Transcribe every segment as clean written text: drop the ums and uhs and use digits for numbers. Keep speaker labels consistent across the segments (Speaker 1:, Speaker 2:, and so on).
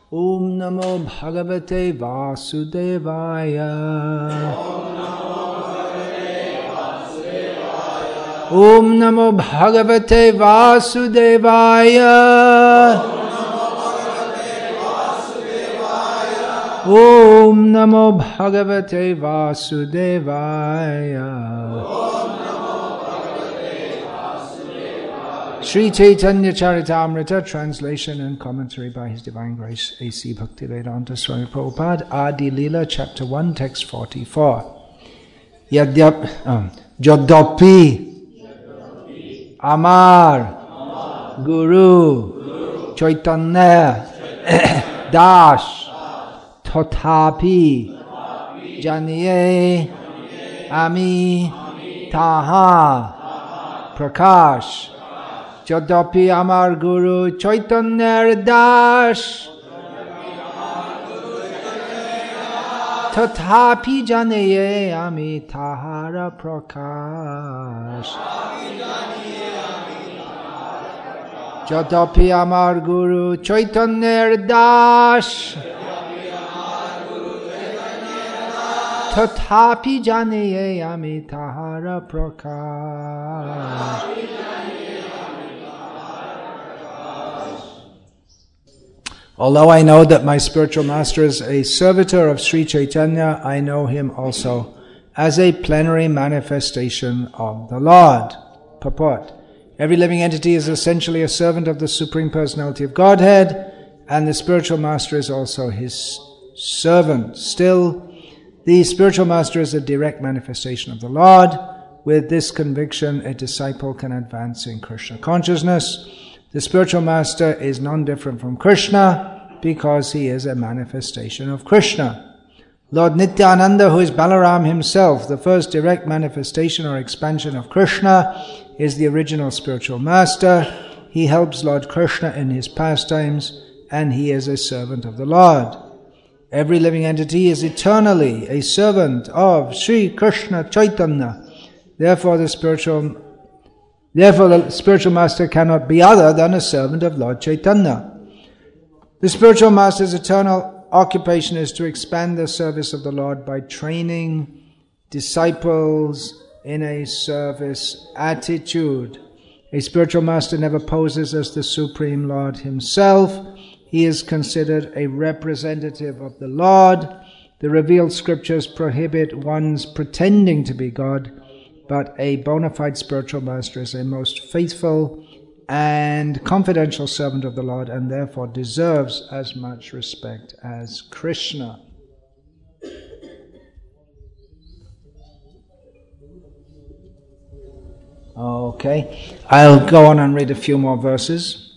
Speaker 1: Om Namo Bhagavate Vasudevaya. Om Namo Bhagavate Vasudevaya. Om Namo Bhagavate Vasudevaya. Sri Chaitanya Charitamrita, translation and commentary by His Divine Grace A.C. Bhaktivedanta Swami Prabhupada, Adi Lila, chapter 1, text 44. Jodopi Amar Guru Chaitanya Das Tothapi Janiye Ami Taha Prakash Jodopi Amar Guru Chaitanya Das Tathapi Janaye Ami Tahara Prakash Jodopi Amar Guru Chaitanya Das Tathapi Janaye Ami Tahara Prakash. Although I know that my spiritual master is a servitor of Sri Chaitanya, I know him also as a plenary manifestation of the Lord. Purport. Every living entity is essentially a servant of the Supreme Personality of Godhead, and the spiritual master is also his servant. Still, the spiritual master is a direct manifestation of the Lord. With this conviction, a disciple can advance in Krishna consciousness. The spiritual master is non-different from Krishna because he is a manifestation of Krishna. Lord Nityananda, who is Balaram himself, the first direct manifestation or expansion of Krishna, is the original spiritual master. He helps Lord Krishna in his pastimes, and he is a servant of the Lord. Every living entity is eternally a servant of Sri Krishna Chaitanya. Therefore the spiritual master cannot be other than a servant of Lord Chaitanya. The spiritual master's eternal occupation is to expand the service of the Lord by training disciples in a service attitude. A spiritual master never poses as the Supreme Lord himself. He is considered a representative of the Lord. The revealed scriptures prohibit one's pretending to be God, but a bona fide spiritual master is a most faithful and confidential servant of the Lord, and therefore deserves as much respect as Krishna. Okay, I'll go on and read a few more verses.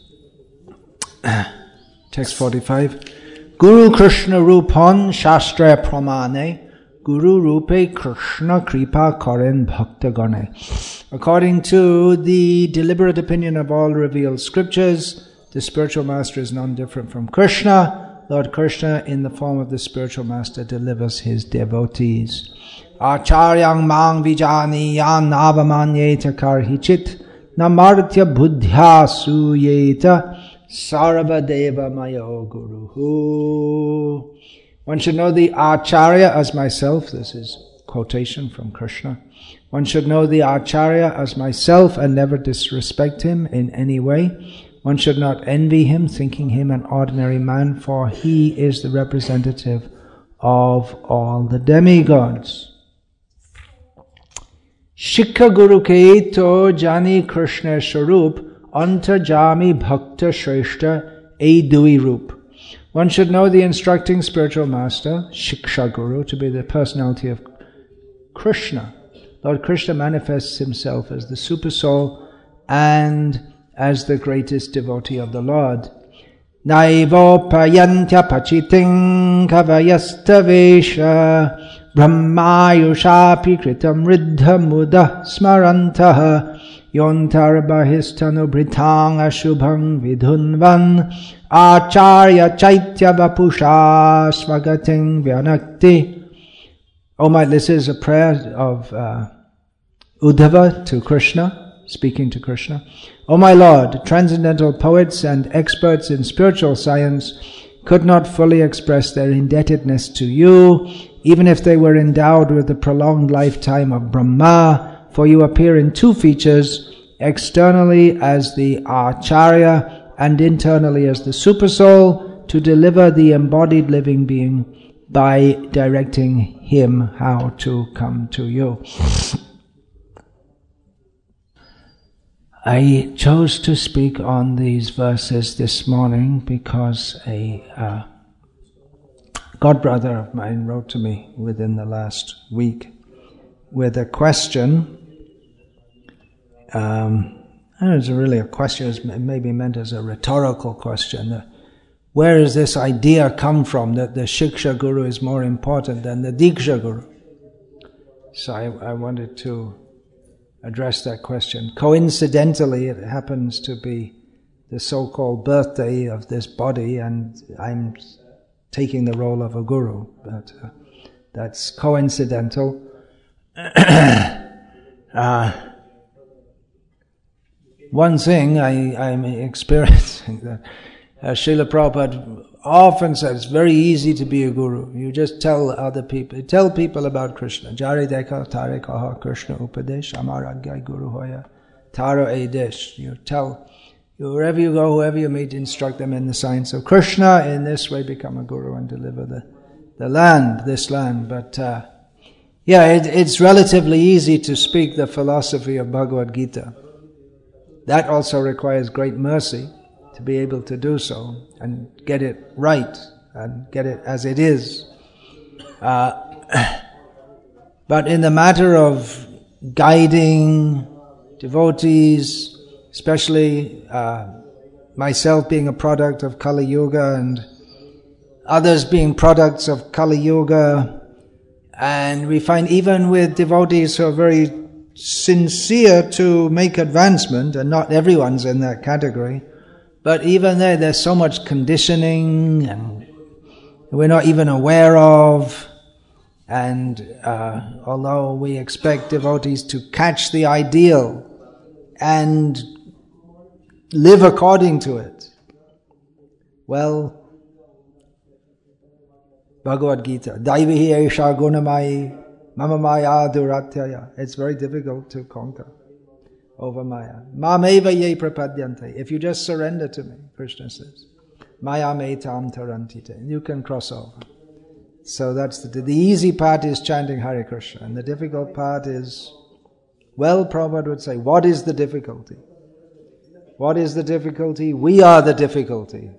Speaker 1: Text 45. Guru Krishna Rupon Shastra Pramane Guru Rupe Krishna Kripa Karen Bhakta Gane. According to the deliberate opinion of all revealed scriptures, the spiritual master is non-different from Krishna. Lord Krishna, in the form of the spiritual master, delivers his devotees. Acharyang mang vijani yan avamanyeta karhichit namartya buddhya suyeta sarvadeva mayo guruhu. One should know the Acharya as myself. This is quotation from Krishna. One should know the Acharya as myself and never disrespect him in any way. One should not envy him, thinking him an ordinary man, for he is the representative of all the demigods. Shikha Guru ke to jani Krishna Sharup antarjami bhakta shreshta ei dui rup. One should know the instructing spiritual master, Shiksha Guru, to be the personality of Krishna. Lord Krishna manifests himself as the super soul and as the greatest devotee of the Lord. Naivo payantya pachiting kavayastavesha brahmayushapi kritam riddha muda smarantaha yontar bahistanu britang ashubhang vidhunvan acharya chaitya vapusha svagating vyanakti. This is a prayer of Uddhava to Krishna, speaking to Krishna. O my Lord, transcendental poets and experts in spiritual science, could not fully express their indebtedness to you, even if they were endowed with the prolonged lifetime of Brahma, for you appear in two features, externally as the Acharya and internally as the Supersoul, to deliver the embodied living being by directing him how to come to you. I chose to speak on these verses this morning because a godbrother of mine wrote to me within the last week with a question. It's really a question, it's maybe meant as a rhetorical question. Where does this idea come from that the Shiksha Guru is more important than the Diksha Guru? So I wanted to address that question. Coincidentally, it happens to be the so-called birthday of this body, and I'm taking the role of a guru, but that's coincidental. One thing I'm experiencing that Srila Prabhupada often says, it's very easy to be a guru. You just tell other people, tell people about Krishna. Jari dekha tare kaha Krishna upadesh, amar agya guru hoya taro edesh. You tell, wherever you go, whoever you meet, instruct them in the science of Krishna. In this way, become a guru and deliver this land. But it's relatively easy to speak the philosophy of Bhagavad Gita. That also requires great mercy to be able to do so and get it right and get it as it is. But in the matter of guiding devotees, especially myself being a product of Kali Yuga and others being products of Kali Yuga, and we find even with devotees who are very sincere to make advancement, and not everyone's in that category, but even there's so much conditioning and we're not even aware of, and although we expect devotees to catch the ideal and live according to it, well, Bhagavad Gita, Daivihi Esha Gunamai Mama Maya Duratyaya. It's very difficult to conquer over Maya. Mameva ye prapadyante. If you just surrender to me, Krishna says, Maya me tam tarantite. You can cross over. So that's the easy part is chanting Hare Krishna, and the difficult part is, well, Prabhupada would say, what is the difficulty? What is the difficulty? We are the difficulty.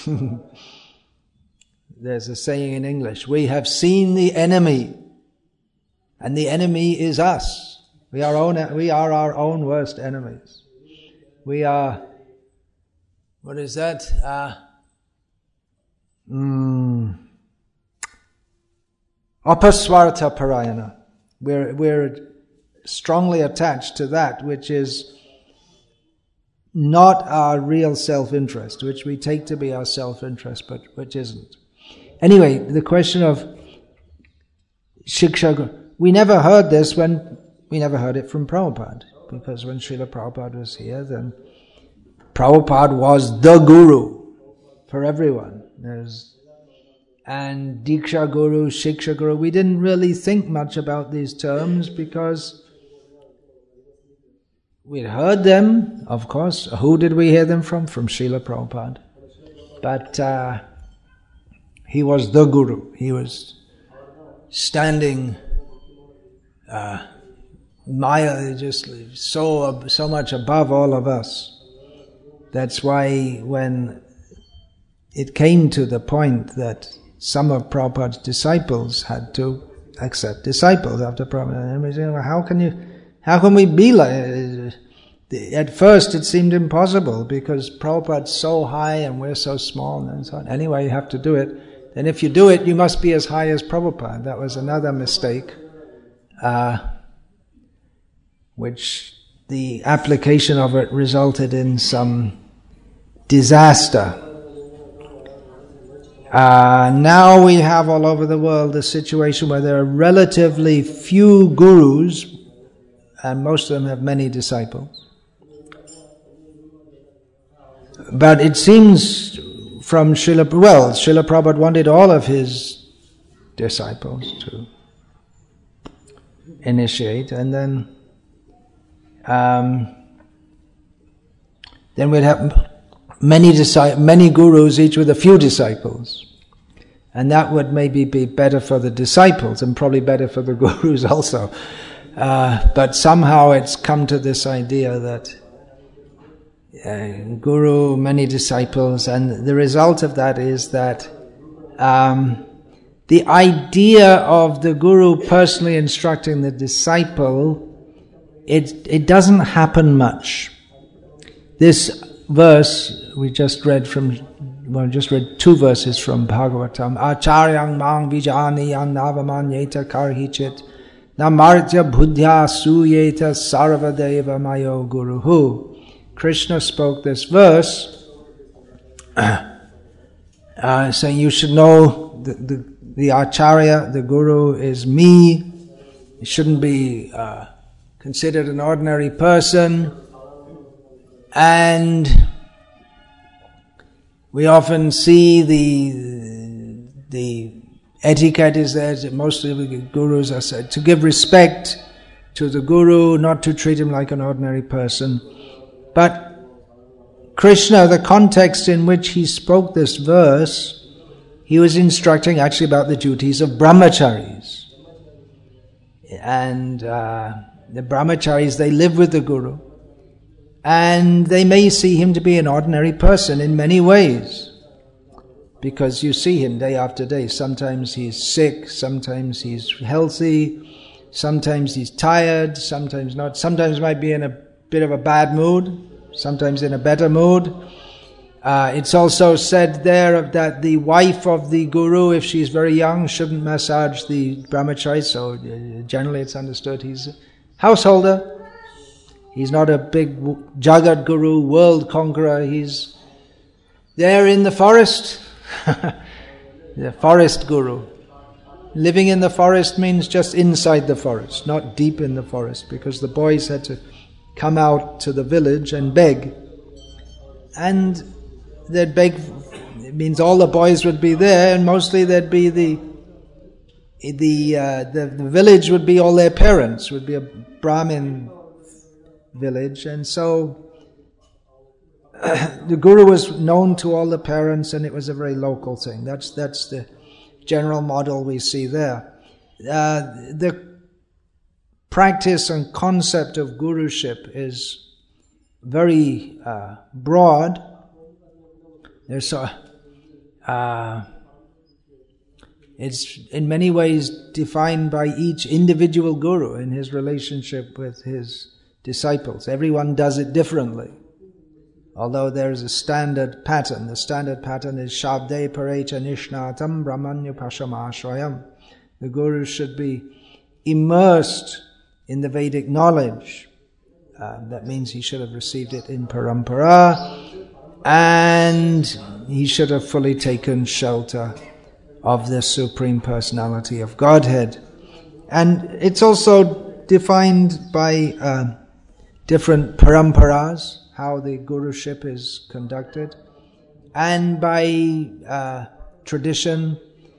Speaker 1: There's a saying in English, we have seen the enemy, and the enemy is us. We are our own worst enemies. We are, what is that? Apasvartha parayana. We're strongly attached to that which is not our real self-interest, which we take to be our self-interest, but which isn't. Anyway, the question of Shiksha, we never heard this we never heard it from Prabhupada, because when Srila Prabhupada was here, then Prabhupada was the guru for everyone. And Diksha Guru, Shiksha Guru, we didn't really think much about these terms because we'd heard them, of course. Who did we hear them from? From Srila Prabhupada. But he was the guru. He was standing Maya, just so much above all of us. That's why when it came to the point that some of Prabhupada's disciples had to accept disciples after Prabhupada, and we said, well, how can we be like? At first it seemed impossible because Prabhupada's so high and we're so small and so on. Anyway, you have to do it. And if you do it, you must be as high as Prabhupada. That was another mistake. Which the application of it resulted in some disaster. Now we have all over the world a situation where there are relatively few gurus, and most of them have many disciples. But it seems from Srila Prabhupada wanted all of his disciples to initiate, and then we'd have many gurus, each with a few disciples. And that would maybe be better for the disciples and probably better for the gurus also. But somehow it's come to this idea that guru, many disciples, and the result of that is that the idea of the guru personally instructing the disciple, it doesn't happen much. This verse we just read two verses from Bhagavatam. Acharyang mang vijaniyan navamanyeta karhichit namartya buddhya suyeta sarvadeva mayo guruhu. Krishna spoke this verse saying you should know the Acharya, the Guru is me. He shouldn't be considered an ordinary person. And we often see the etiquette is there, most of the gurus are said to give respect to the Guru, not to treat him like an ordinary person. But Krishna, the context in which he spoke this verse, he was instructing actually about the duties of brahmacharis. And the brahmacharis, they live with the Guru. And they may see him to be an ordinary person in many ways. Because you see him day after day. Sometimes he's sick, sometimes he's healthy, sometimes he's tired, sometimes not. Sometimes might be in a bit of a bad mood, sometimes in a better mood. It's also said there that the wife of the Guru, if she's very young, shouldn't massage the brahmachari. So generally it's understood he's a householder. He's not a big Jagat Guru, world conqueror. He's there in the forest. The forest Guru. Living in the forest means just inside the forest, not deep in the forest, because the boys had to come out to the village and beg. And they'd beg, it means all the boys would be there, and mostly there'd be the village would be all their parents, would be a Brahmin village, and so the Guru was known to all the parents, and it was a very local thing. That's the general model we see there. The practice and concept of guruship is very broad. There's it's in many ways defined by each individual guru in his relationship with his disciples. Everyone does it differently. Although there is a standard pattern. The standard pattern is Shabde Parecha Nishnatam Brahmanya Pashamashvayam. The Guru should be immersed in the Vedic knowledge. That means he should have received it in Parampara, and he should have fully taken shelter of the Supreme Personality of Godhead. And it's also defined by different paramparas, how the guruship is conducted, and by tradition.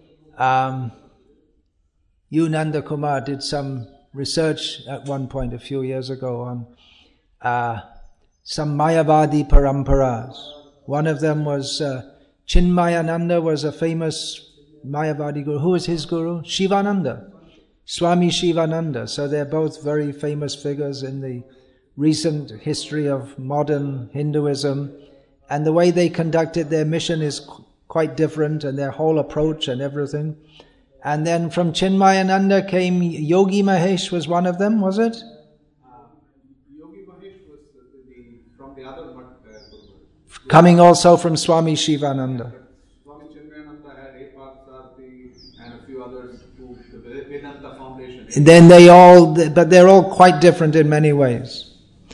Speaker 1: Nanda Kumar did some research at one point a few years ago on some Mayavadi paramparas. One of them was Chinmayananda was a famous Mayavadi guru. Who was his guru? Shivananda, Swami Shivananda. So they're both very famous figures in the recent history of modern Hinduism, and the way they conducted their mission is quite different, and their whole approach and everything. And then from Chinmayananda came Yogi Mahesh, was one of them, was it?
Speaker 2: Yogi Mahesh was from the other
Speaker 1: coming also from Swami Shivananda.
Speaker 2: Swami Chinmayananda had Epatsarthi and a few others to the Vedanta Foundation.
Speaker 1: Then but they're all quite different in many ways.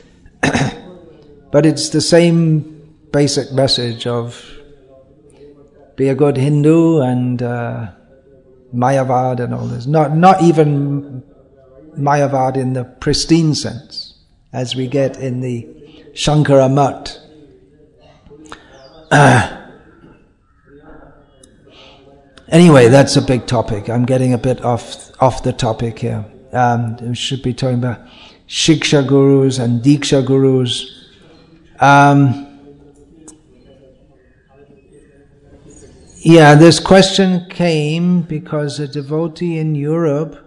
Speaker 1: But it's the same basic message of be a good Hindu and Mayavad and all this. Not even Mayavad in the pristine sense, as we get in the Shankara Mat. Anyway, that's a big topic. I'm getting a bit off the topic here. We should be talking about Shiksha Gurus and Diksha Gurus. This question came because a devotee in Europe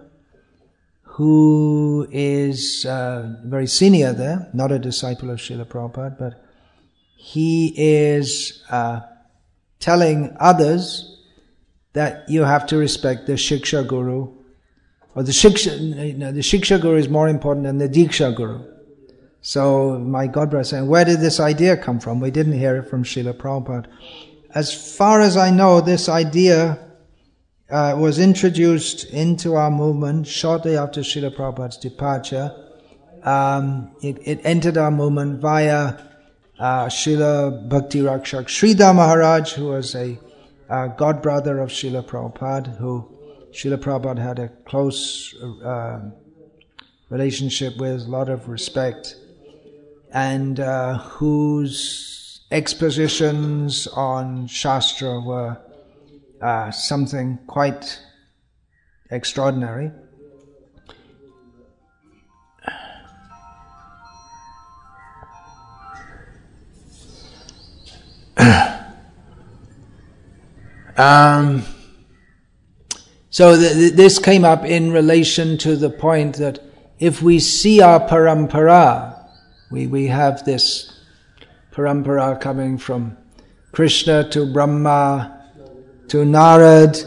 Speaker 1: who is very senior there, not a disciple of Srila Prabhupada, but he is telling others that you have to respect the Shiksha Guru, or the Shiksha Guru is more important than the Diksha Guru. So my godbrother is saying, where did this idea come from? We didn't hear it from Srila Prabhupada. As far as I know, this idea was introduced into our movement shortly after Srila Prabhupada's departure. It entered our movement via Srila Bhakti Rakshak Sridhar Maharaj, who was a godbrother of Srila Prabhupada, who Srila Prabhupada had a close relationship with, a lot of respect, and whose expositions on Shastra were something quite extraordinary. So this came up in relation to the point that if we see our parampara, we have this parampara coming from Krishna to Brahma, to Narad,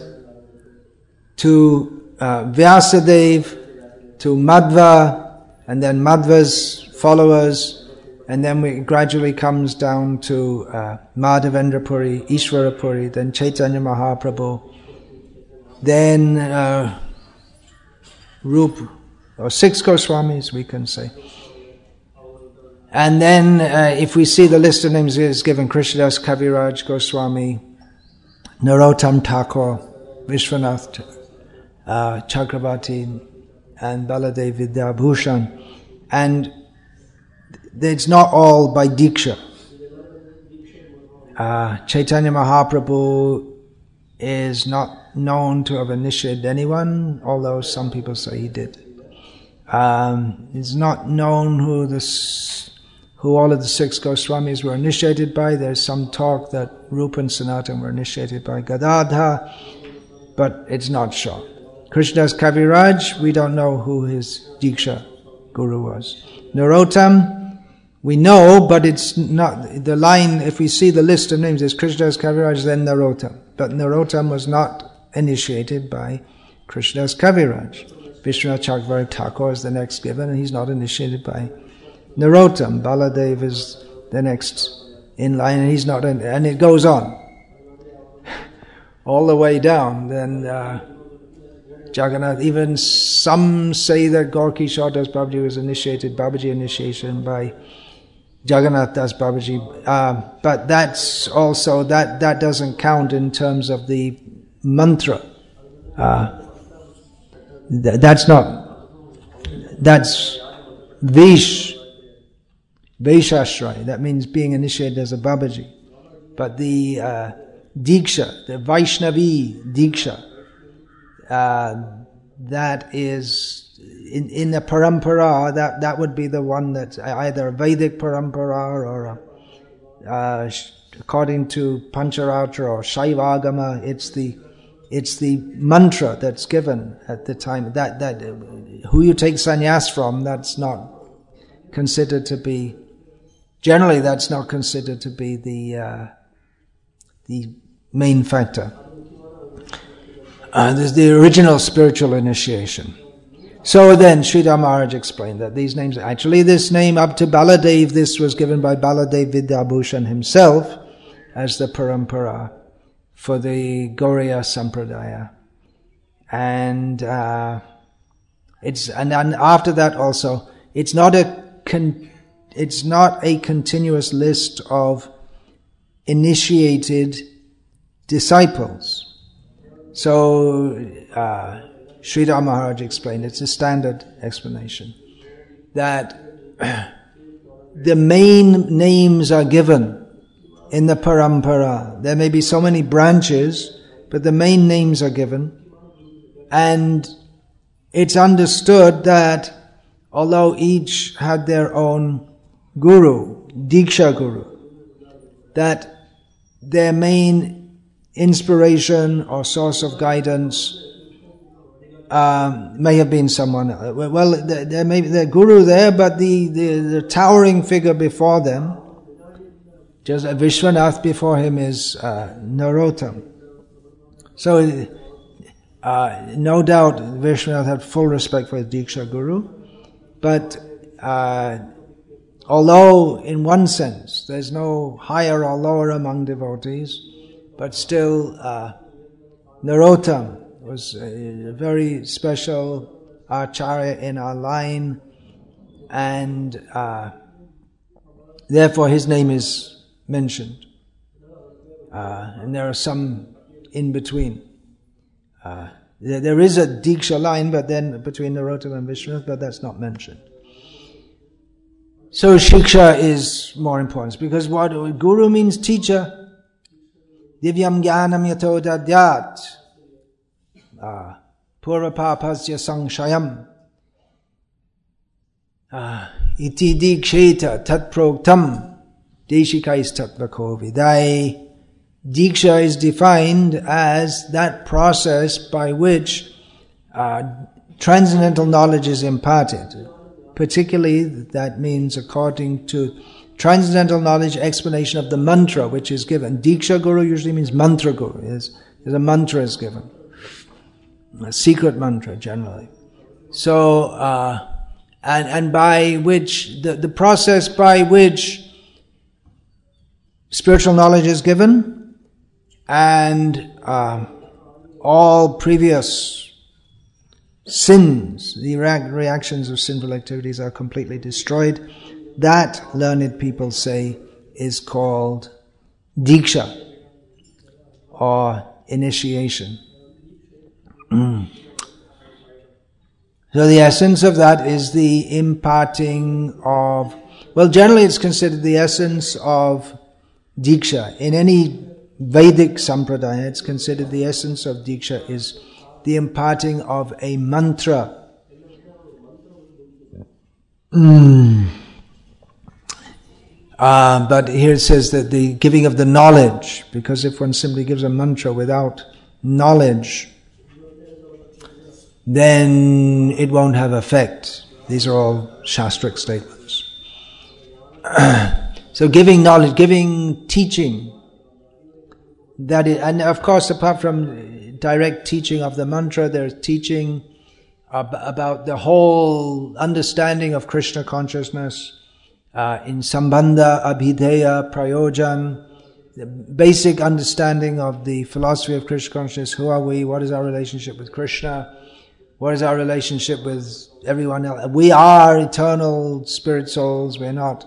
Speaker 1: to Vyasadeva, to Madhva, and then Madhva's followers, and then it gradually comes down to Madhavendra Puri, Ishvara Puri, then Chaitanya Mahaprabhu, then Rup, or 6 Goswamis we can say. And then if we see the list of names is given, Krishnadas Kaviraj Goswami, Narottam Thakur, Vishwanath Chakravarti, and Baladev Vidyabhushan. And it's not all by Diksha. Chaitanya Mahaprabhu is not known to have initiated anyone, although some people say he did. It's not known who all of the 6 Goswamis were initiated by. There's some talk that Rupa and Sanatana were initiated by Gadadhar, but it's not sure. Krishnadas Kaviraj, we don't know who his Diksha Guru was. Narottam, we know, but it's not, the line, if we see the list of names, is Krishnadas Kaviraj, then Narottam. But Narottam was not initiated by Krishnadas Kaviraj. Vishwanath Chakravarti Thakur is the next given, and he's not initiated by Narottam. Baladev is the next in line, and he's not, and it goes on. All the way down, then Jagannath, even some say that Gorky Kishore Das Babaji was initiated, Babaji initiation by Jagannath Das Babaji, but that's also, that doesn't count in terms of the mantra. That's Vaishashray, that means being initiated as a Babaji. But the Diksha, the Vaishnavi Diksha, that is in the parampara, that would be the one that's either a Vedic parampara or according to Pancharatra or Shaivagama, it's the mantra that's given at the time. That who you take sannyas from, that's not considered to be, generally that's not considered to be the main factor. There's the original spiritual initiation. So then Sridhar Maharaj explained that these names, actually this name up to Baladev, this was given by Baladev Vidyabhushan himself as the parampara for the Gauriya Sampradaya. And after that also, it's not a continuous list of initiated disciples. So Sridhar Maharaj explained, it's a standard explanation, that the main names are given in the parampara. There may be so many branches, but the main names are given. And it's understood that although each had their own guru, Diksha Guru, that their main inspiration or source of guidance may have been someone else. Well, there may be the guru there, but the towering figure before them, just Vishwanath before him, is Narottam. So, no doubt Vishwanath had full respect for his Diksha Guru, but although in one sense there's no higher or lower among devotees, but still Narottam was a very special acharya in our line, and therefore his name is mentioned. And there are some in between. There is a Diksha line, but then between Narottam and Vishwanath, but that's not mentioned. So Shiksha is more important, because what Guru means teacher. Divyam Jnanam Yato Dadyat Purapapasya Sangshayam Iti Diksheta Tat Proktam Deshikais Tatvako Vidai. Diksha is defined as that process by which transcendental knowledge is imparted. Particularly, that means according to transcendental knowledge, explanation of the mantra which is given. Diksha Guru usually means mantra Guru. There's a mantra is given. A secret mantra generally. So, and by which, the process by which spiritual knowledge is given, and all previous sins, the reactions of sinful activities are completely destroyed. That, learned people say, is called Diksha, or initiation. So the essence of that is the imparting of, well, generally it's considered the essence of Diksha. In any Vedic Sampradaya, it's considered the essence of Diksha is the imparting of a mantra. But here it says that the giving of the knowledge, because if one simply gives a mantra without knowledge, then it won't have effect. These are all Shastric statements. So giving knowledge, giving teaching, that is, and of course apart from direct teaching of the mantra, there's teaching about the whole understanding of Krishna consciousness, in Sambandha, Abhideya, Prayojan, the basic understanding of the philosophy of Krishna consciousness. Who are we? What is our relationship with Krishna? What is our relationship with everyone else? We are eternal spirit souls. We're not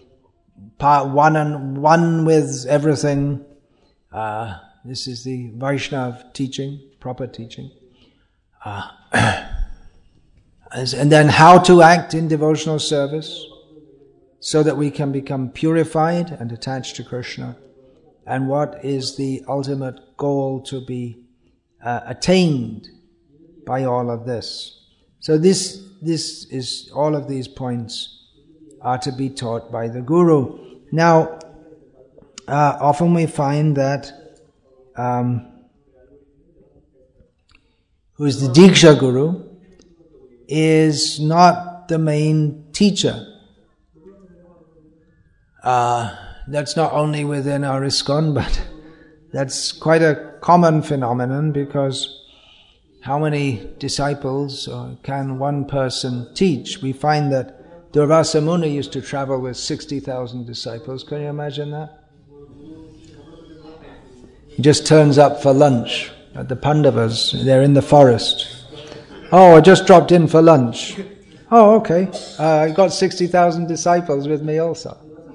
Speaker 1: one with everything. This is the Vaishnava teaching, proper teaching. And then how to act in devotional service so that we can become purified and attached to Krishna. And what is the ultimate goal to be attained by all of this. So this is, all of these points are to be taught by the Guru. Now, often we find that who is the Diksha Guru is not the main teacher. That's not only within our ISKCON, but that's quite a common phenomenon, because how many disciples can one person teach? We find that Durvasa Muni used to travel with 60,000 disciples. Can you imagine that? He just turns up for lunch at the Pandavas. They're in the forest. Oh, I just dropped in for lunch. Oh, okay. I got 60,000 disciples with me also.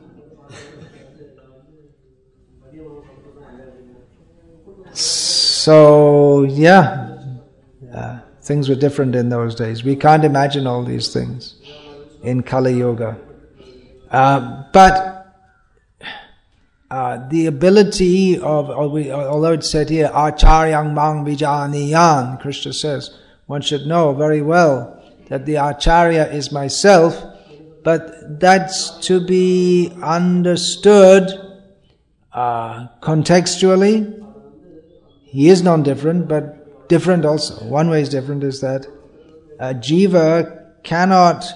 Speaker 1: So, yeah, things were different in those days. We can't imagine all these things in Kali Yuga. But the ability of, although it's said here, Acharyang mang vijaniyan, Krishna says, one should know very well that the Acharya is myself, but that's to be understood contextually. He is non-different, but different also. One way is different is that Jiva cannot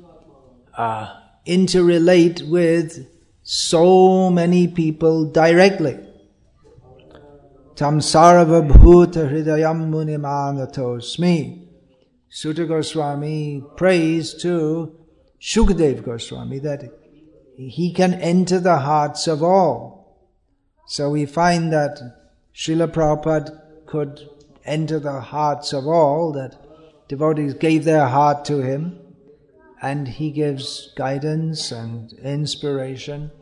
Speaker 1: interrelate with so many people directly. Tam sarva bhuta hridayam munimanatosmi. Sutta Goswami prays to Shukadev Goswami that he can enter the hearts of all. So we find that Srila Prabhupada could enter the hearts of all, that devotees gave their heart to him, and he gives guidance and inspiration.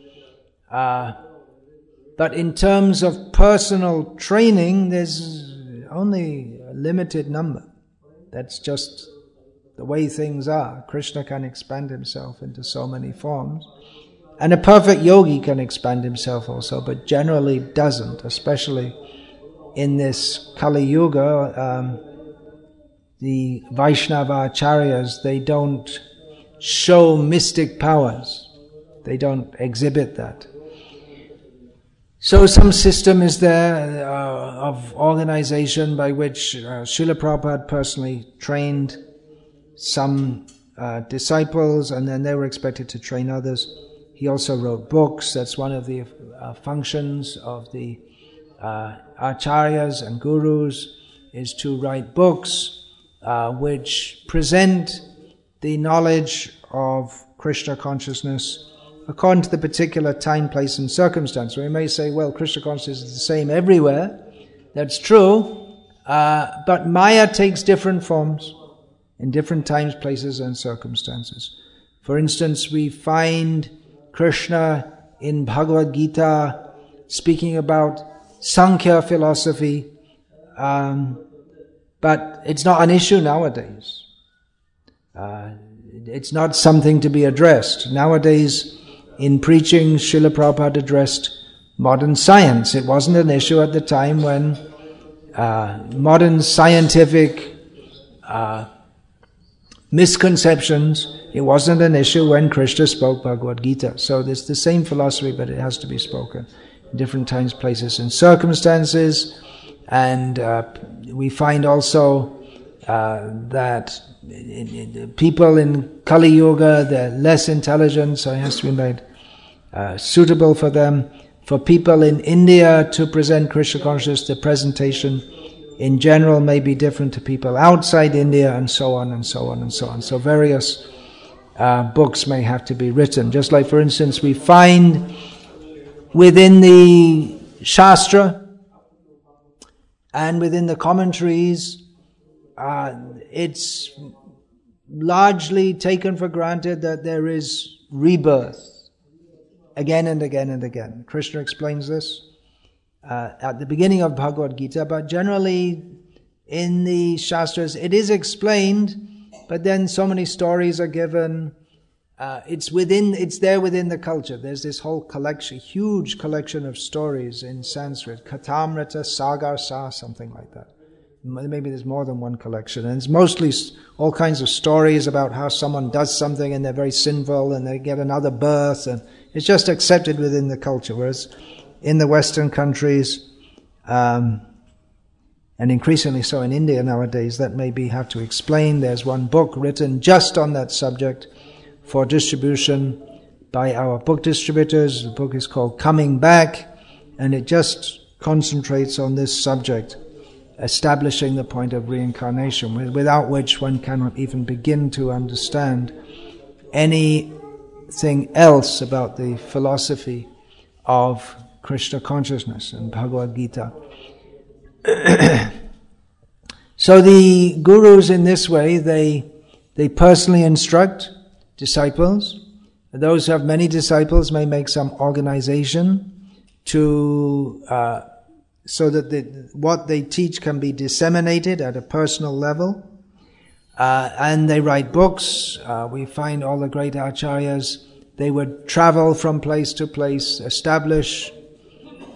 Speaker 1: But in terms of personal training, there's only a limited number. That's just the way things are. Krishna can expand himself into so many forms. And a perfect yogi can expand himself also, but generally doesn't, especially in this Kali Yuga. The Vaishnava Acharyas, they don't show mystic powers. They don't exhibit that. So some system is there of organization by which Srila Prabhupada personally trained some disciples, and then they were expected to train others. He also wrote books. That's one of the functions of the acharyas and gurus, is to write books which present the knowledge of Krishna consciousness according to the particular time, place and circumstance. We may say, well, Krishna consciousness is the same everywhere. That's true. But Maya takes different forms in different times, places and circumstances. For instance, we find Krishna in Bhagavad Gita speaking about Sankhya philosophy, but it's not an issue nowadays. It's not something to be addressed. Nowadays, in preaching, Srila Prabhupada addressed modern science. It wasn't an issue at the time when modern scientific misconceptions, it wasn't an issue when Krishna spoke Bhagavad Gita. So it's the same philosophy, but it has to be spoken in different times, places and circumstances. And we find also that people in Kali Yuga, they're less intelligent, so it has to be made suitable for them. For people in India to present Krishna consciousness, the presentation in general may be different to people outside India, and so on and so on and so on. So various books may have to be written. Just like, for instance, we find within the Shastra and within the commentaries, it's largely taken for granted that there is rebirth again and again and again. Krishna explains this at the beginning of Bhagavad Gita, but generally in the Shastras it is explained, but then so many stories are given. It's there within the culture. There's this whole collection, huge collection of stories in Sanskrit, Kathamrita, Sagar Sa, something like that. Maybe there's more than one collection, and it's mostly all kinds of stories about how someone does something and they're very sinful and they get another birth, and it's just accepted within the culture. Whereas in the Western countries, and increasingly so in India nowadays, that maybe have to explain. There's one book written just on that subject for distribution by our book distributors. The book is called Coming Back, and it just concentrates on this subject, establishing the point of reincarnation, without which one cannot even begin to understand anything else about the philosophy of Krishna consciousness and Bhagavad Gita. So the gurus in this way, they personally instruct disciples. Those who have many disciples may make some organization to so that what they teach can be disseminated at a personal level. And they write books. We find all the great acharyas, they would travel from place to place, establish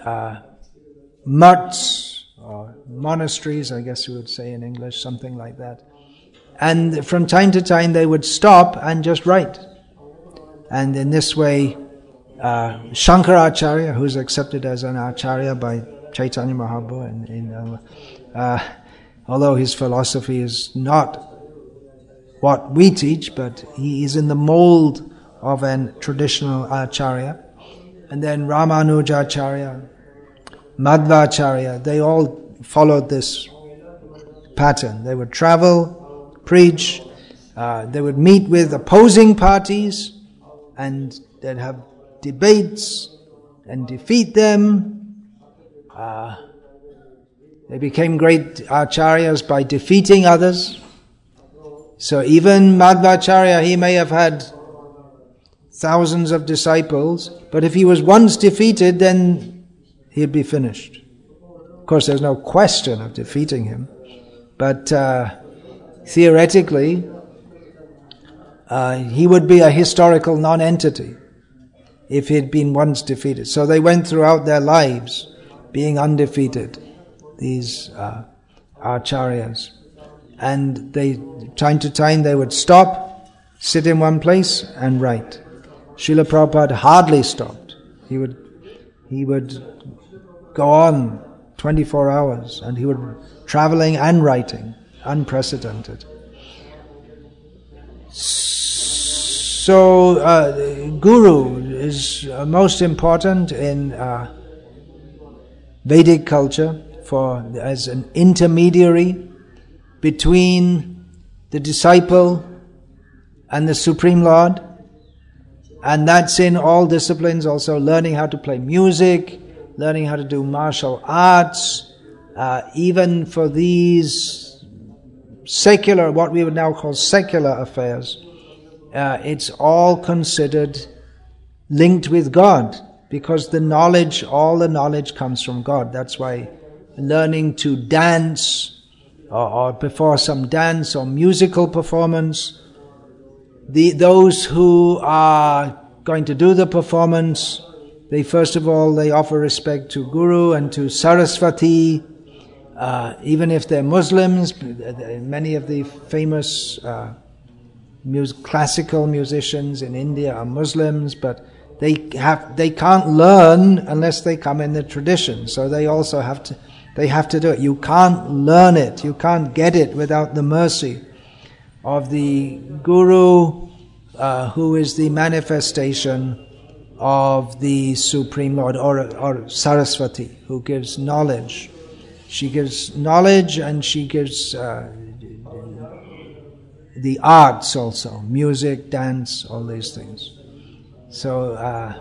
Speaker 1: mutts, or monasteries, I guess you would say in English, something like that. And from time to time they would stop and just write. And in this way, Shankaracharya, who's accepted as an acharya by Chaitanya Mahaprabhu, although his philosophy is not what we teach, but he is in the mold of a traditional acharya. And then Ramanujacharya, Madhvacharya, they all followed this pattern. They would travel, preach, they would meet with opposing parties, and they'd have debates and defeat them. They became great acharyas by defeating others. So even Madhvacharya, he may have had thousands of disciples, but if he was once defeated, then he'd be finished. Of course, there's no question of defeating him, but theoretically, he would be a historical non-entity if he had been once defeated. So they went throughout their lives being undefeated, these acharyas. And time to time they would stop, sit in one place and write. Srila Prabhupada hardly stopped. He would go on 24 hours, and he would traveling and writing, unprecedented. So Guru is most important in Vedic culture as an intermediary between the disciple and the Supreme Lord. And that's in all disciplines also, learning how to play music, learning how to do martial arts, even for these secular, what we would now call secular affairs. It's all considered linked with God, because all the knowledge comes from God. That's why learning to dance, or before some dance or musical performance, those who are going to do the performance, they first of all, they offer respect to Guru and to Saraswati, even if they're Muslims. Many of the famous classical musicians in India are Muslims, but they can't learn unless they come in the tradition. So they also have to do it. You can't learn it. You can't get it without the mercy of the Guru, who is the manifestation of the Supreme Lord, or Saraswati, who gives knowledge. She gives knowledge, and she gives the arts also, music, dance, all these things. So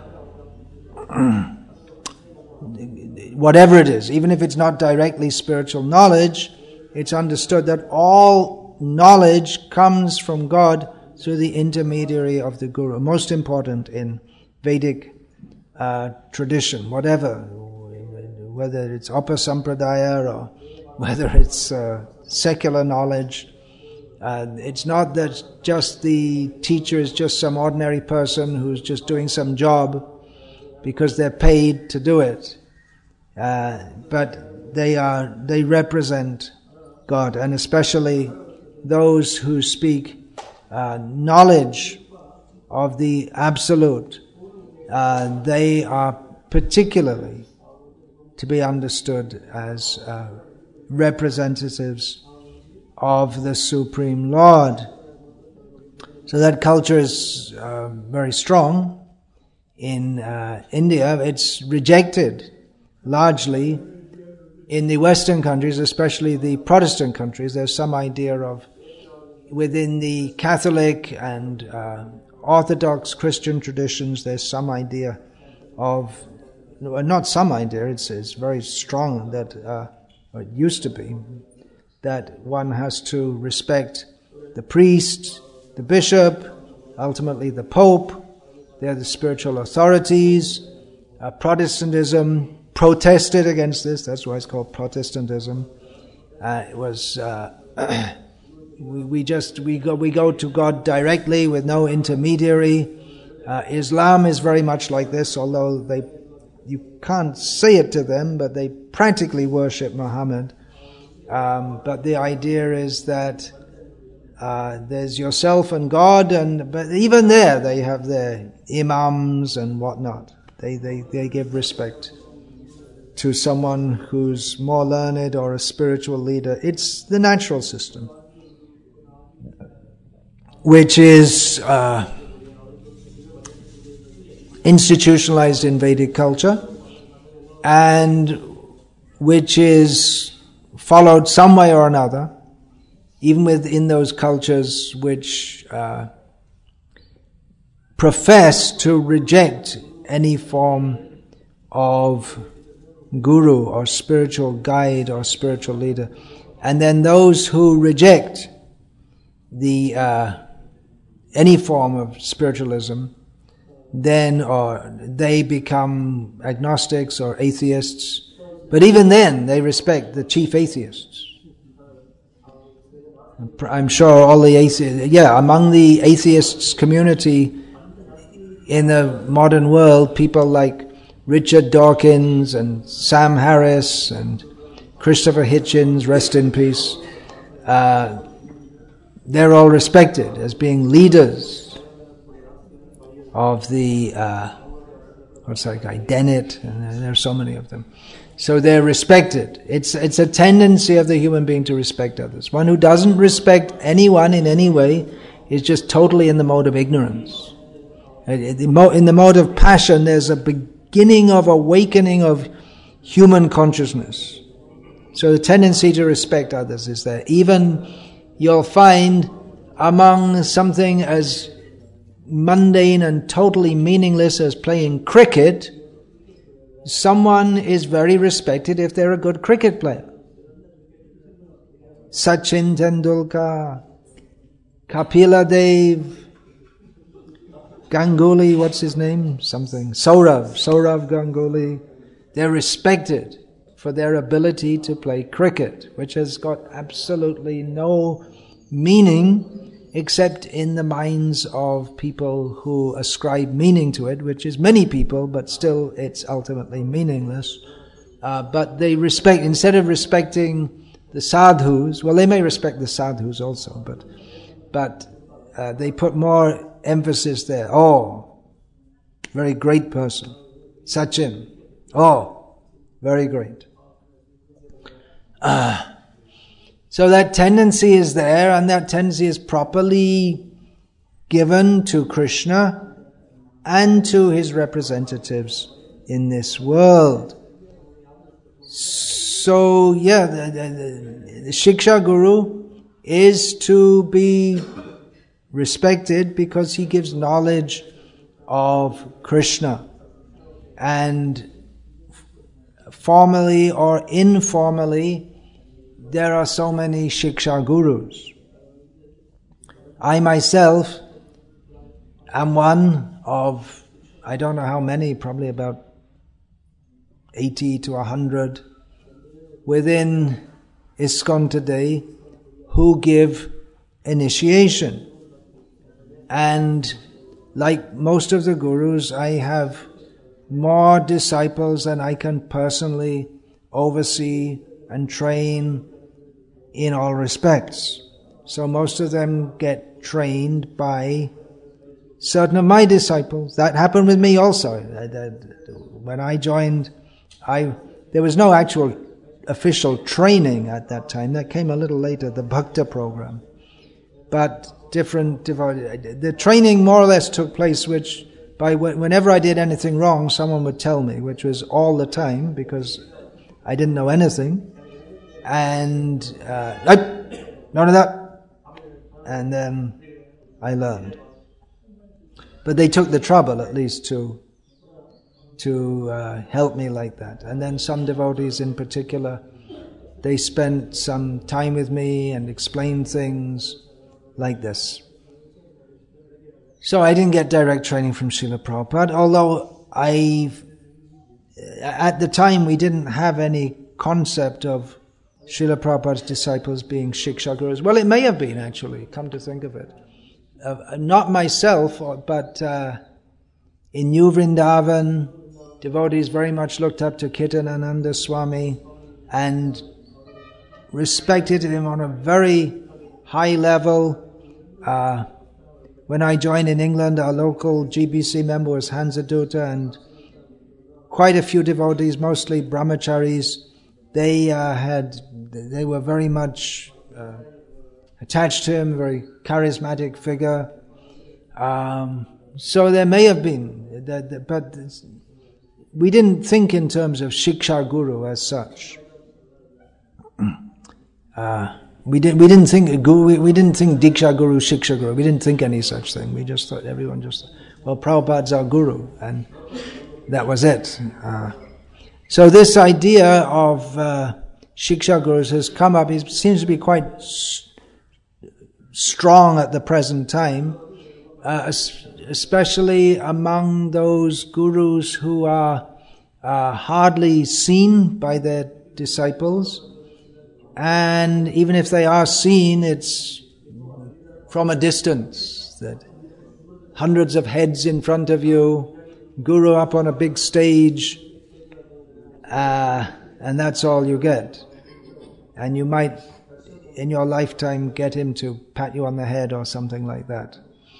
Speaker 1: whatever it is, even if it's not directly spiritual knowledge, it's understood that all knowledge comes from God through the intermediary of the Guru. Most important in Vedic tradition, whether it's Upasampradaya or whether it's secular knowledge. It's not that just the teacher is just some ordinary person who's just doing some job because they're paid to do it. But they represent God, and especially those who speak knowledge of the Absolute. They are particularly to be understood as representatives of the Supreme Lord. So that culture is very strong. In India, it's rejected largely. In the Western countries, especially the Protestant countries, there's some idea of, within the Catholic and Orthodox Christian traditions, there's some idea of, not some idea, it's very strong that, or it used to be, that one has to respect the priest, the bishop, ultimately the Pope. They're the spiritual authorities. Protestantism protested against this. That's why it's called Protestantism. It was we go to God directly with no intermediary. Islam is very much like this, although they you can't say it to them, but they practically worship Muhammad. But the idea is that there's yourself and God, but even there they have their imams and whatnot. They give respect to someone who's more learned or a spiritual leader. It's the natural system, which is institutionalized in Vedic culture, and which is followed some way or another, even within those cultures which profess to reject any form of guru or spiritual guide or spiritual leader. And then those who reject any form of spiritualism, then they become agnostics or atheists. But even then, they respect the chief atheists. I'm sure all the atheists, among the atheists community in the modern world, people like Richard Dawkins and Sam Harris and Christopher Hitchens, rest in peace, they're all respected as being leaders of the, what's that guy, Dennett, and there are so many of them. So they're respected. It's a tendency of the human being to respect others. One who doesn't respect anyone in any way is just totally in the mode of ignorance. In the mode of passion, there's a beginning of awakening of human consciousness. So the tendency to respect others is there. Even you'll find among something as mundane and totally meaningless as playing cricket, someone is very respected if they're a good cricket player. Sachin Tendulkar, Kapila Dev, Ganguly, what's his name? Saurav Ganguly. They're respected for their ability to play cricket, which has got absolutely no meaning except in the minds of people who ascribe meaning to it, which is many people, but still it's ultimately meaningless. But they respect, instead of respecting the sadhus, well, they may respect the sadhus also, but they put more emphasis there. Oh, very great person. Sachin. Oh, very great. So that tendency is there, and that tendency is properly given to Krishna and to his representatives in this world. So, the Shiksha Guru is to be respected because he gives knowledge of Krishna. And formally or informally, there are so many Shiksha Gurus. I myself am one of, I don't know how many, probably about 80 to 100 within ISKCON today who give initiation. And like most of the gurus, I have more disciples than I can personally oversee and train in all respects. So most of them get trained by certain of my disciples. That happened with me also. When I joined, there was no actual official training at that time. That came a little later, the Bhakta program. But the training more or less took place, which whenever I did anything wrong, someone would tell me, which was all the time because I didn't know anything. And none of that. And then I learned. But they took the trouble at least to help me like that. And then some devotees in particular, they spent some time with me and explained things like this. So I didn't get direct training from Srila Prabhupada, although at the time we didn't have any concept of Srila Prabhupada's disciples being Shiksha Gurus. Well, it may have been actually, come to think of it. Not myself, but in New Vrindavan, devotees very much looked up to Kirtanananda Swami and respected him on a very high level. When I joined in England, our local GBC member was Hansadutta, and quite a few devotees, mostly brahmacharis, they were very much attached to him, a very charismatic figure. So there may have been, but we didn't think in terms of Shiksha Guru as such. We didn't think Diksha Guru, Shiksha Guru. We didn't think any such thing. We just thought Prabhupada's our Guru, and that was it. So this idea of Shiksha Gurus has come up. It seems to be quite strong at the present time, especially among those gurus who are hardly seen by their disciples. And even if they are seen, it's from a distance, that hundreds of heads in front of you, guru up on a big stage, and that's all you get. And you might, in your lifetime, get him to pat you on the head or something like that.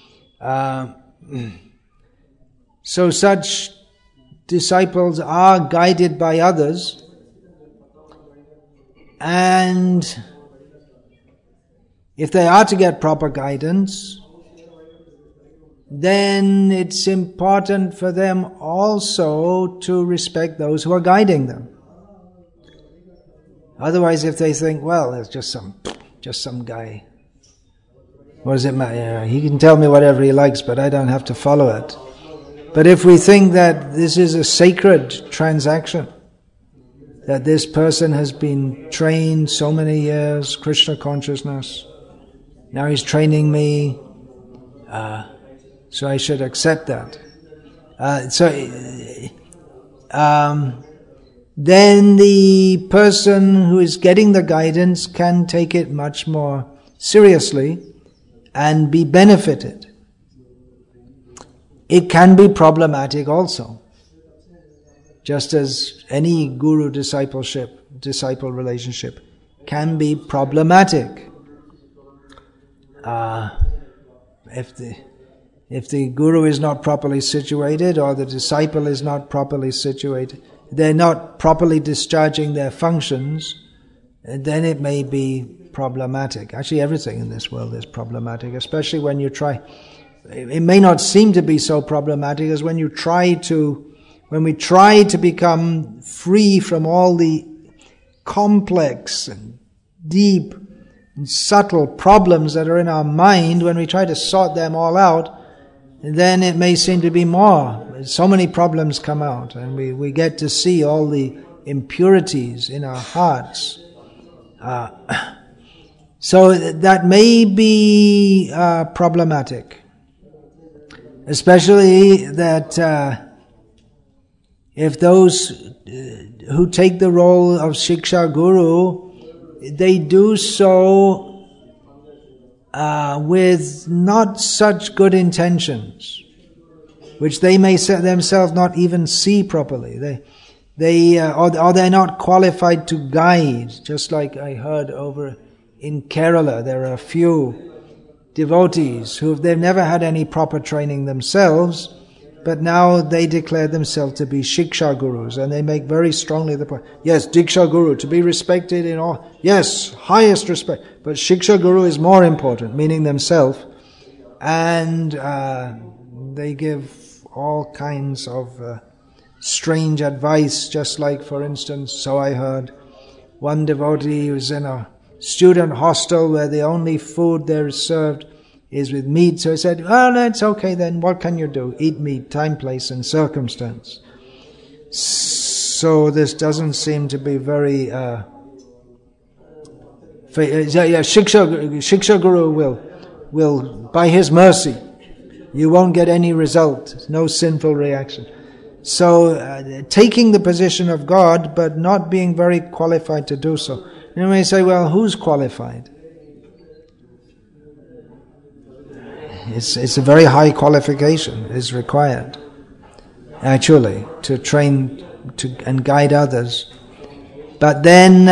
Speaker 1: So such disciples are guided by others, and if they are to get proper guidance, then it's important for them also to respect those who are guiding them. Otherwise, if they think, well, it's just some guy, what does it matter? He can tell me whatever he likes, but I don't have to follow it. But if we think that this is a sacred transaction, that this person has been trained so many years, Krishna consciousness, now he's training me, so I should accept that. Then the person who is getting the guidance can take it much more seriously and be benefited. It can be problematic also. Just as any guru-disciple relationship can be problematic. If the guru is not properly situated, or the disciple is not properly situated, they're not properly discharging their functions, then it may be problematic. Actually, everything in this world is problematic, especially when you try. It may not seem to be so problematic as when we try to become free from all the complex and deep and subtle problems that are in our mind. When we try to sort them all out, then it may seem to be more. So many problems come out, and we get to see all the impurities in our hearts. So that may be problematic. Especially that if those who take the role of Shiksha Guru, they do so with not such good intentions, which they may themselves not even see properly. Or they're not qualified to guide. Just like I heard over in Kerala, there are a few devotees they've never had any proper training themselves, but now they declare themselves to be Shiksha Gurus, and they make very strongly the point, yes, Diksha Guru, to be respected in all, yes, highest respect, but Shiksha Guru is more important, meaning themselves, and they give all kinds of strange advice, just like, for instance, so I heard, one devotee was in a student hostel where the only food there is served is with meat. So he said, well, that's okay then, what can you do? Eat meat, time, place and circumstance. So this doesn't seem to be very... Shiksha Guru will, by his mercy, you won't get any result, no sinful reaction. So taking the position of God, but not being very qualified to do so. You may say, well, who's qualified? It's a very high qualification is required. actually, to train and guide others. But then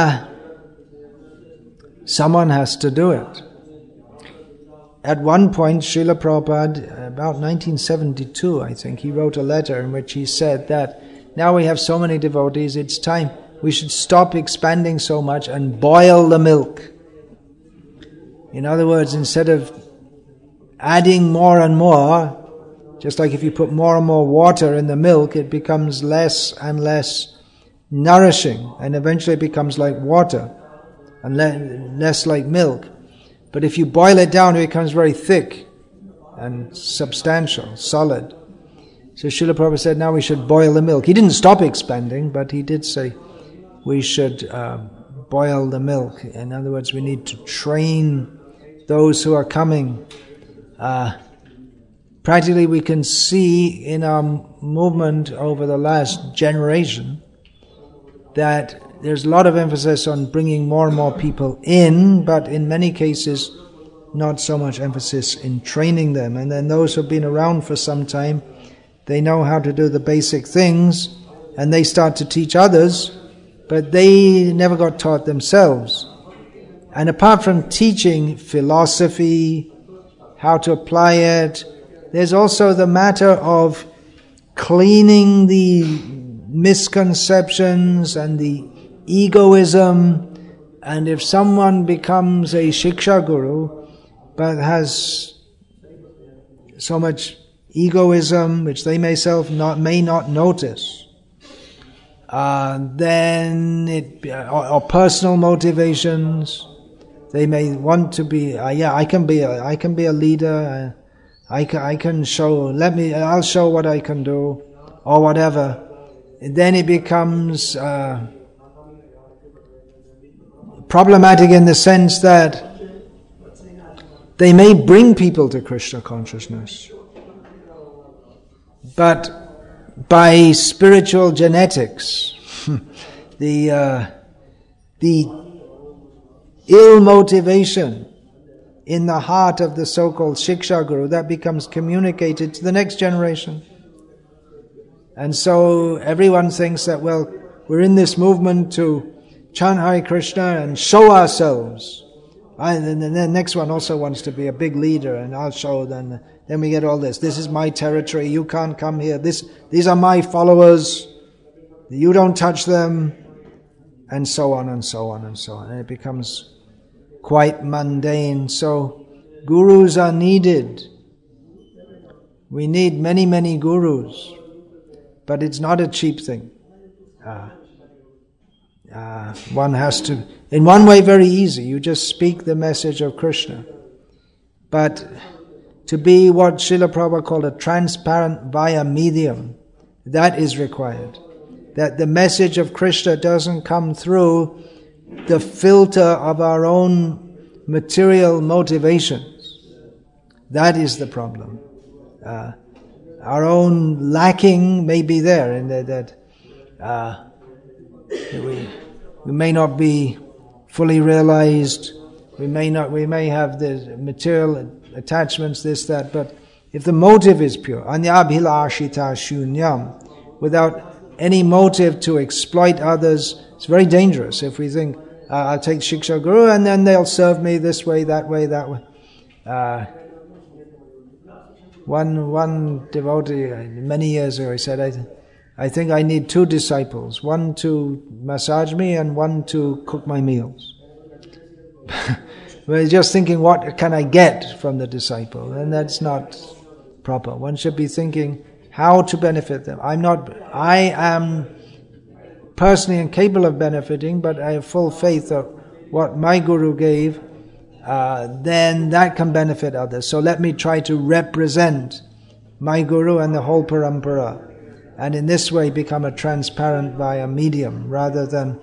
Speaker 1: someone has to do it. At one point, Srila Prabhupada, about 1972, I think, he wrote a letter in which he said that now we have so many devotees, it's time we should stop expanding so much and boil the milk. In other words, instead of adding more and more, just like if you put more and more water in the milk, it becomes less and less nourishing, and eventually it becomes like water and less like milk. But if you boil it down, it becomes very thick and substantial, solid. So Srila Prabhupada said, now we should boil the milk. He didn't stop expanding, but he did say we should boil the milk. In other words, we need to train those who are coming. Practically we can see in our movement over the last generation that there's a lot of emphasis on bringing more and more people in, but in many cases not so much emphasis in training them. And then those who've been around for some time, they know how to do the basic things and they start to teach others, but they never got taught themselves. And apart from teaching philosophy, how to apply it, there's also the matter of cleaning the misconceptions and the egoism. And if someone becomes a Shiksha Guru but has so much egoism which they may not notice, then or personal motivations, they may want to be I can be a leader, I can show, I'll show what I can do or whatever. And then it becomes problematic in the sense that they may bring people to Krishna consciousness, but by spiritual genetics, the ill motivation in the heart of the so-called Shiksha Guru, that becomes communicated to the next generation. And so everyone thinks that, well, we're in this movement to chant Hare Krishna and show ourselves. And then the next one also wants to be a big leader, and I'll show them. Then we get all this. This is my territory, you can't come here. These are my followers, you don't touch them, and so on and so on and so on. And it becomes quite mundane. So gurus are needed. We need many, many gurus. But it's not a cheap thing. One has to, in one way very easy, you just speak the message of Krishna. But to be what Srila Prabhupada called a transparent via medium, that is required. That the message of Krishna doesn't come through the filter of our own material motivations. That is the problem. Our own lacking may be there in that we may not be fully realized. We may have the material attachments, this, that, but if the motive is pure, anyabhilashita shunyam, without any motive to exploit others, it's very dangerous. If we think, I'll take Shiksha Guru and then they'll serve me this way, that way, that way. One devotee many years ago, he said, I think I need 2 disciples, one to massage me and one to cook my meals. We're just thinking, what can I get from the disciple? And that's not proper. One should be thinking how to benefit them. I am personally incapable of benefiting, but I have full faith that what my guru gave, then that can benefit others. So let me try to represent my guru and the whole parampara, and in this way become a transparent via medium, rather than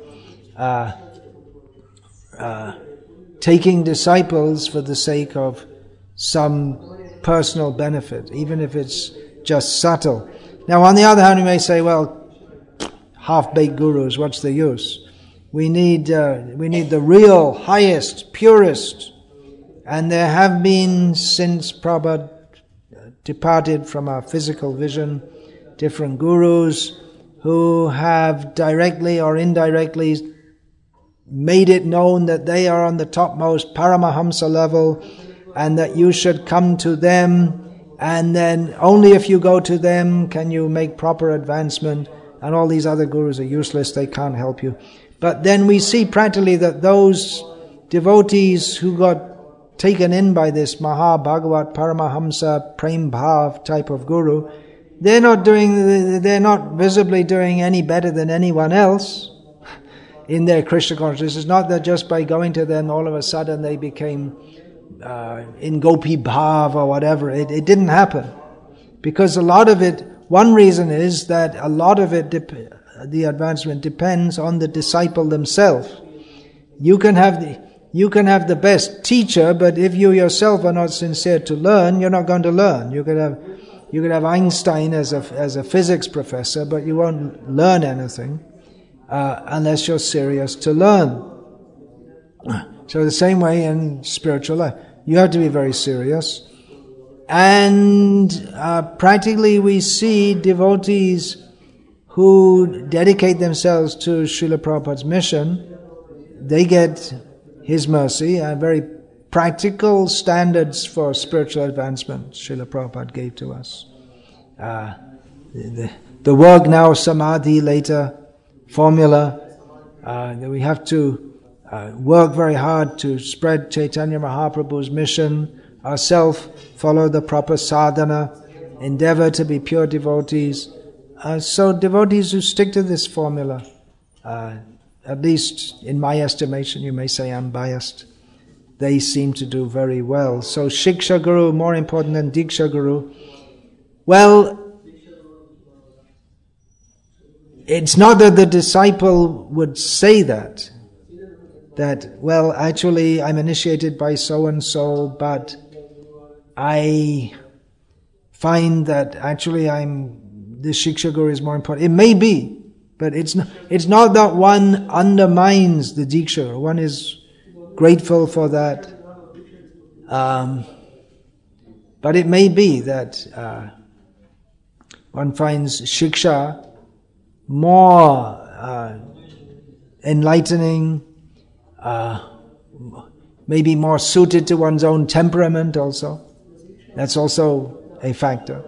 Speaker 1: taking disciples for the sake of some personal benefit, even if it's just subtle. Now, on the other hand, you may say, well, half-baked gurus, what's the use? We need the real, highest, purest. And there have been, since Prabhupada departed from our physical vision, different gurus who have directly or indirectly made it known that they are on the topmost Paramahamsa level and that you should come to them, and then only if you go to them can you make proper advancement, and all these other gurus are useless, they can't help you. But then we see practically that those devotees who got taken in by this Maha Bhagavat Paramahamsa Prem Bhav type of guru, they're not visibly doing any better than anyone else in their Krishna consciousness. It's not that just by going to them all of a sudden they became in Gopi Bhav or whatever. It didn't happen. Because a lot of it, one reason is that a lot of it, the advancement depends on the disciple themselves. You can have the best teacher, but if you yourself are not sincere to learn, you're not going to learn. You could have Einstein as a physics professor, but you won't learn anything unless you're serious to learn. So the same way in spiritual life, you have to be very serious. And practically we see devotees who dedicate themselves to Srila Prabhupada's mission, they get his mercy and very practical standards for spiritual advancement Srila Prabhupada gave to us. The work now, samadhi, later formula, we have to work very hard to spread Chaitanya Mahaprabhu's mission, ourselves follow the proper sadhana, endeavor to be pure devotees. So devotees who stick to this formula, at least in my estimation, you may say I'm biased, they seem to do very well. So Shiksha Guru, more important than Diksha Guru. Well, it's not that the disciple would say that, well, actually I'm initiated by so-and-so, but I find that actually the Shiksha Guru is more important. It may be, but it's not that one undermines the Diksha. One is grateful for that. But it may be that one finds Shiksha more enlightening, maybe more suited to one's own temperament also. That's also a factor.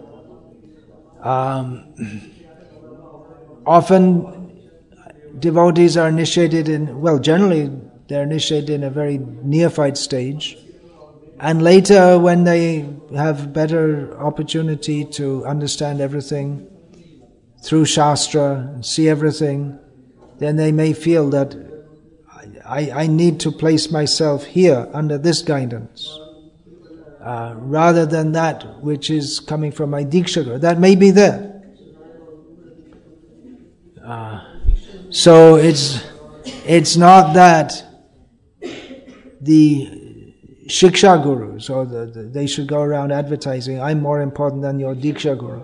Speaker 1: Often devotees are initiated generally they're initiated in a very neophyte stage, and later when they have better opportunity to understand everything through Shastra, see everything, then they may feel that I need to place myself here under this guidance, rather than that which is coming from my Diksha Guru. That may be there. So it's not that the Shiksha Gurus or they should go around advertising, I'm more important than your Diksha Guru.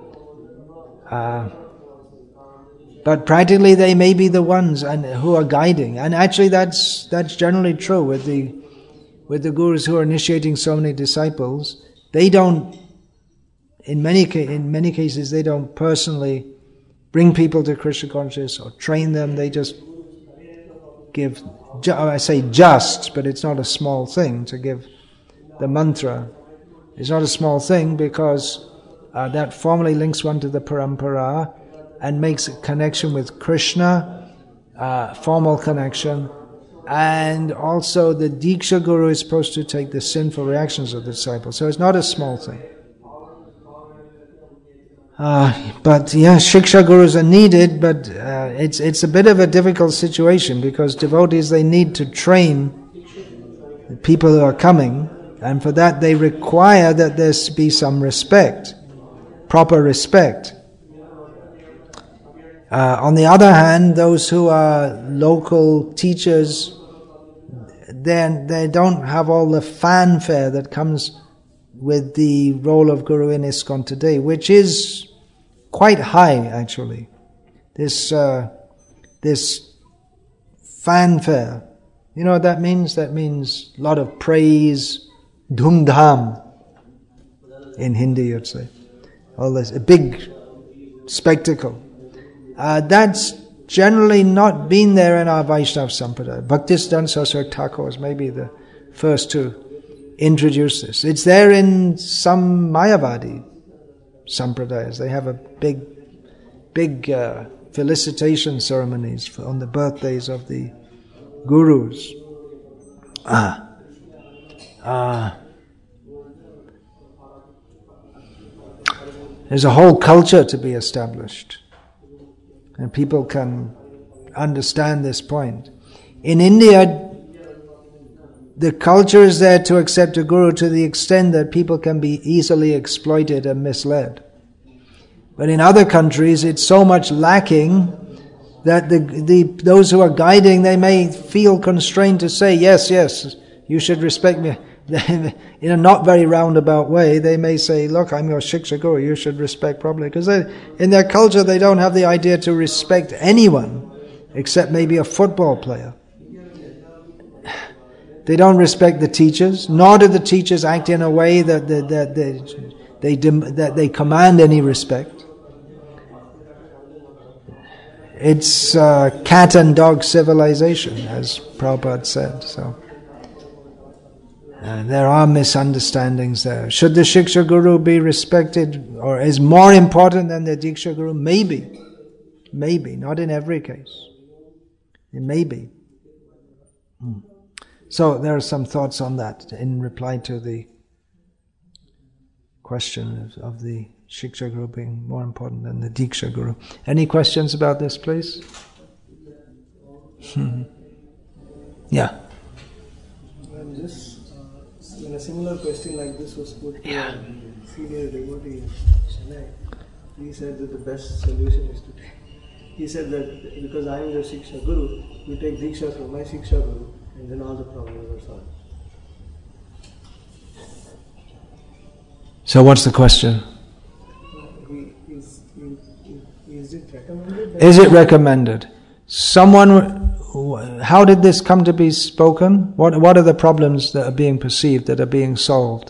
Speaker 1: But practically they may be the ones who are guiding. And actually that's generally true with the gurus who are initiating so many disciples. They don't, in many cases, they don't personally bring people to Krishna consciousness or train them. They just give, I say just, but it's not a small thing to give the mantra. It's not a small thing because that formally links one to the parampara and makes a connection with Krishna, formal connection. And also the Diksha Guru is supposed to take the sinful reactions of the disciple. So it's not a small thing. But Shiksha Gurus are needed, but it's a bit of a difficult situation because devotees, they need to train the people who are coming, and for that they require that there be some respect, proper respect. On the other hand, those who are local teachers, they don't have all the fanfare that comes with the role of Guru in ISKCON today, which is quite high actually. This fanfare, you know what that means? That means a lot of praise, dhum-dham in Hindi you'd say. All this, a big spectacle. That's generally not been there in our Vaishnava Sampradaya. Bhaktisiddhanta Saraswati Thakur was maybe the first to introduce this. It's there in some Mayavadi Sampradayas. They have a big felicitation ceremonies on the birthdays of the gurus. There's a whole culture to be established. And people can understand this point. In India, the culture is there to accept a guru to the extent that people can be easily exploited and misled. But in other countries, it's so much lacking that those who are guiding, they may feel constrained to say, yes, you should respect me. In a not very roundabout way, they may say, look, I'm your Shiksha Guru, you should respect properly. Because in their culture, they don't have the idea to respect anyone, except maybe a football player. They don't respect the teachers, nor do the teachers act in a way that they command any respect. It's cat and dog civilization, as Prabhupada said. So there are misunderstandings there. Should the Shiksha Guru be respected, or is more important than the Diksha Guru? Maybe, not in every case. It may be. So there are some thoughts on that in reply to the question of the Shiksha Guru being more important than the Diksha Guru. Any questions about this, please? Yeah.
Speaker 3: When a similar question like this was put to a senior devotee in Chennai, he said that the best solution is to take. He said that because I am your Shiksha Guru, you take Diksha from my Shiksha Guru, and then all the problems are solved.
Speaker 1: So what's the question?
Speaker 3: Is it recommended?
Speaker 1: Is it recommended? How did this come to be spoken? What are the problems that are being perceived, that are being solved?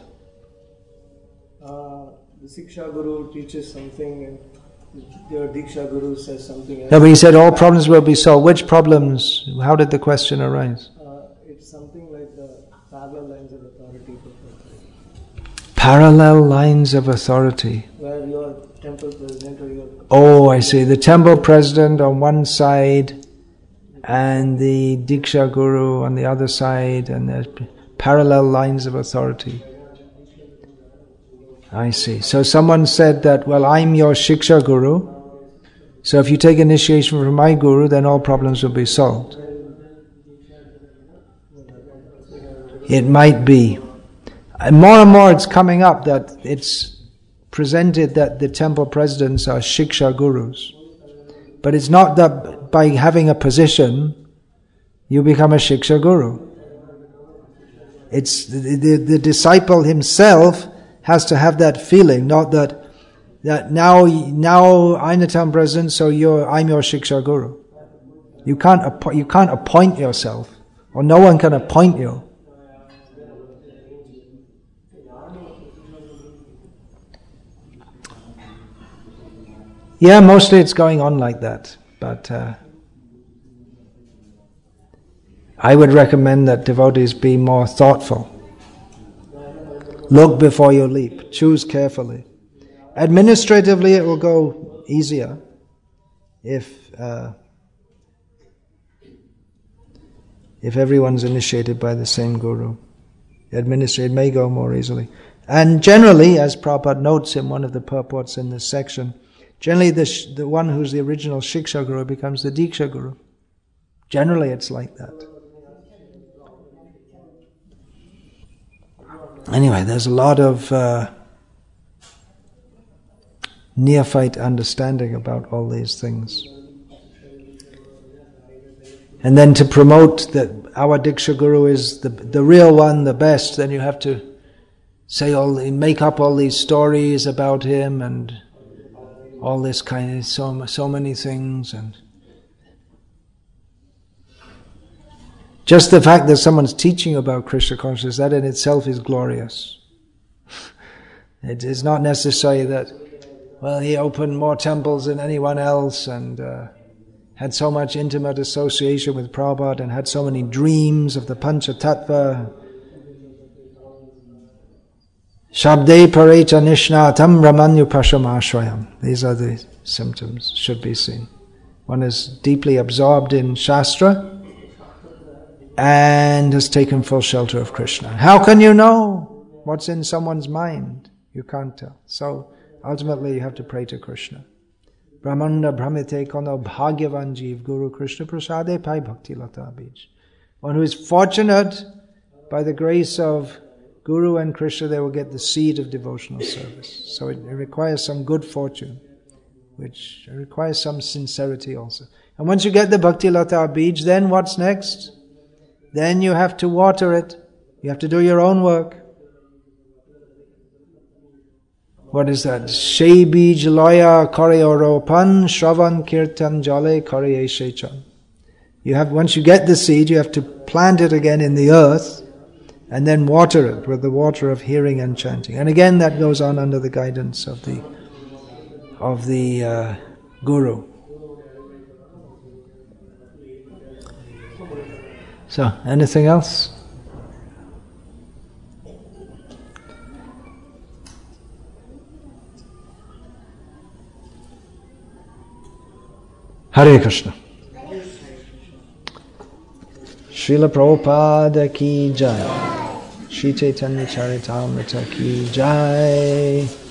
Speaker 3: The Shiksha Guru teaches something and your Diksha Guru says something else.
Speaker 1: No, but he said all problems will be solved. Which problems? How did the question arise?
Speaker 3: It's something like the parallel lines of authority.
Speaker 1: Parallel lines of authority.
Speaker 3: Where your temple president or your...
Speaker 1: Oh, I see. The temple president on one side and the Diksha Guru on the other side, and there's parallel lines of authority. I see. So someone said that, well, I'm your Shiksha Guru, so if you take initiation from my Guru, then all problems will be solved. It might be. And more it's coming up that it's presented that the temple presidents are Shiksha Gurus. But it's not that by having a position, you become a Shiksha Guru. It's the disciple himself has to have that feeling, not that now I'm the temple president, so I'm your Shiksha Guru. You can't appoint yourself, or no one can appoint you. Yeah, mostly it's going on like that, but I would recommend that devotees be more thoughtful. Look before you leap. Choose carefully. Administratively, it will go easier if everyone's initiated by the same guru. Administrative may go more easily. And generally, as Prabhupada notes in one of the purports in this section, generally the one who's the original Shiksha Guru becomes the Diksha Guru. Generally, it's like that. Anyway, there's a lot of neophyte understanding about all these things. And then to promote that our Diksha Guru is the real one, the best, then you have to make up all these stories about him and all this kind of so many things. And just the fact that someone's teaching about Krishna consciousness, that in itself is glorious. It is not necessary that well, he opened more temples than anyone else and had so much intimate association with Prabhupada and had so many dreams of the Panchatattva. Shabde parecha nishnatam ramanyupashamashrayam. These are the symptoms, should be seen. One is deeply absorbed in Shastra and has taken full shelter of Krishna. How can you know what's in someone's mind? You can't tell. So ultimately you have to pray to Krishna. Brahmanda brahmite kono bhagyavan jeev guru Krishna prasade pai bhakti lata bij. One who is fortunate by the grace of Guru and Krishna, they will get the seed of devotional service. So it requires some good fortune, which requires some sincerity also. And once you get the bhakti lata bij, then what's next? Then you have to water it. You have to do your own work. What is that? Shei bij loya karioropan shravan kirtan jale kariyeshechan. You have, once you get the seed, you have to plant it again in the earth and then water it with the water of hearing and chanting. And again that goes on under the guidance of the Guru. So, anything else? Hare Krishna. Srila Prabhupada ki jai. Shri Chaitanya Charitamrita ki jai.